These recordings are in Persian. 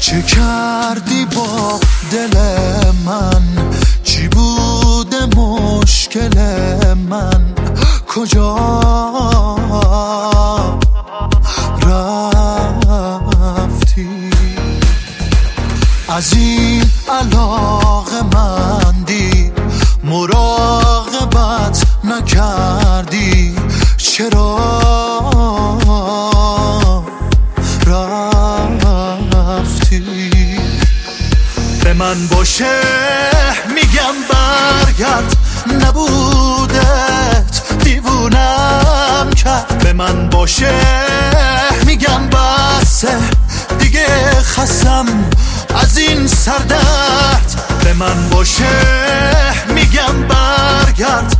چه کردی با دل من؟ چی بوده مشکل من؟ کجا رفتی؟ از این علاقه مندی مراقبت نکردی، چرا رفتی؟ به من باشه میگم برگرد، نبودت دیوونم کرد. به من باشه میگم بسه دیگه، خستم از این سردرد. به من باشه میگم برگرد،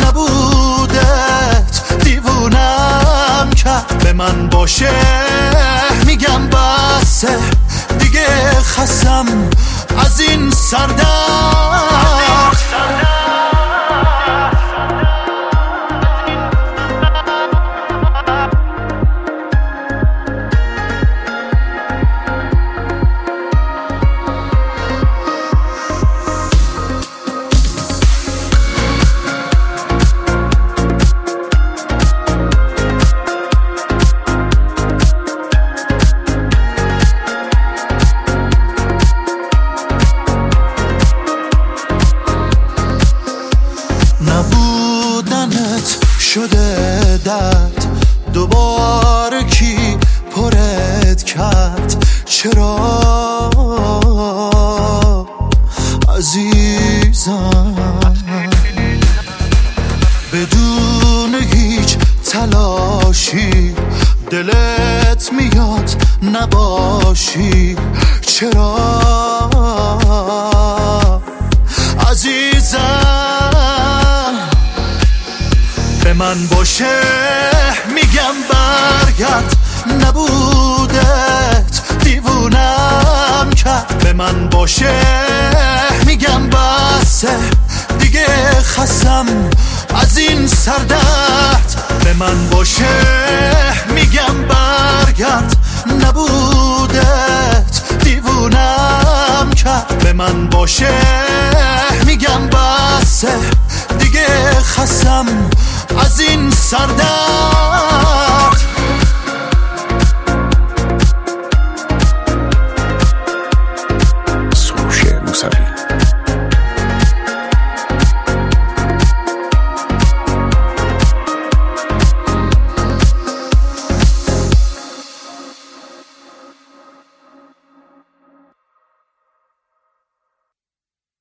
نبودت دیوونم کرد. به من باشه میگم بسه دیگه، خستم از این سردرد. نبودنت شده درد، دوباره کی پرت کرد؟ چرا عزیزم؟ بدون هیچ تلاشی دلت میاد نباشی، چرا عزیزم؟ به من باشه میگم برگرد، نبودت دیوونم کرد. به من باشه میگم بسه دیگه، خستم از این سردرد. به من باشه میگم برگرد، نبودت دیوونم کرد. به من باشه میگم بسه دیگه، خستم از این سردرد.